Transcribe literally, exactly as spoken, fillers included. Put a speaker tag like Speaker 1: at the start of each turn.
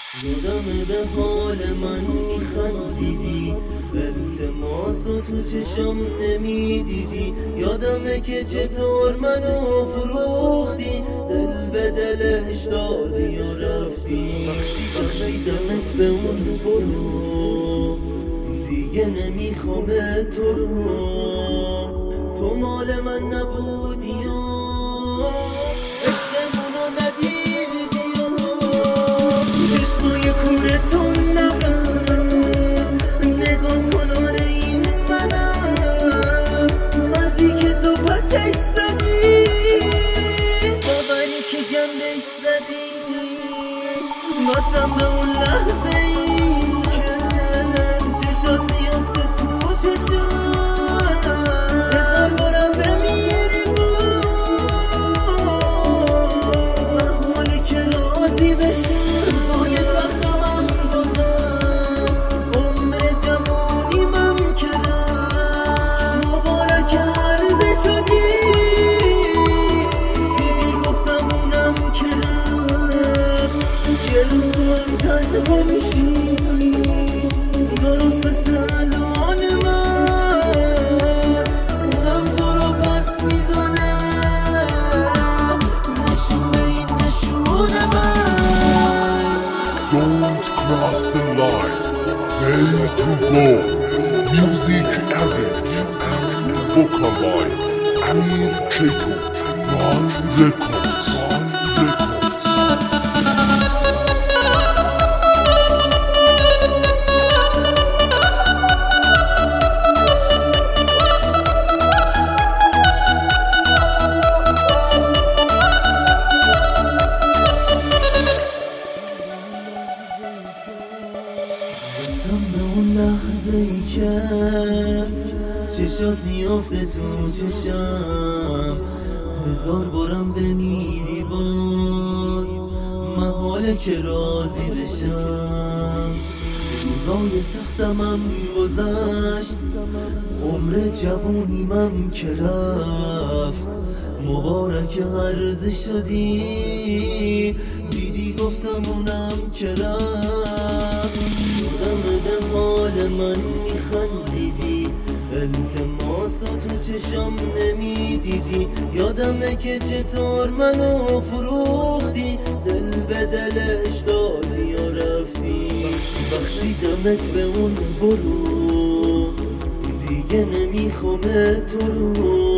Speaker 1: یادم به حال من میخندیدی، التماس و تو چشم نمیدیدی. یادمه که چطور منو فروختی، دل به دلش دادی و رفتی. بخشی بخشی دمت به اون برو، دیگه نمیخوام تو رو. تو مال من نبودی و عشقمونو ندیدی و چشمای کورتون نبود. نگام کن آره این منم، مردی که تو پس ایستادی، باوری که گنده ایستادی. باسم به اون لحظه ای که چشات میافته تو چشم، هزار بارم بمیری بود حالی که راضی بشم. پای فخمم گذاشت، عمر جوانیمم کرد، مبارک عرض شدی. دیدی گفتم اونم کرد، یه روز تو هم تنها میشی، درست مثل الان من، اونم تو رو پس میزنه، نشون به این نشون من.
Speaker 2: Don't cross the line, way to go. Music Average and vocal by Amir Keito, Ral Records.
Speaker 1: بسم به اون لحظه ای که چشات میافته تو چشم، هزار بارم بمیری باز، محاله که راضی بشم. روزای سختمم گذشت، عمر جوونیمم که رفت، مبارک عرض شدی. دیدی گفتم اونم که رفت. یادم به حال من میخندیدی، التماس و تو چشم نمیدیدی. یادمه که چطور منو فروختی، دل به دلش دادی و رفتی. بخشی بخشی دمت به اون برو، دیگه نمیخوام تو رو.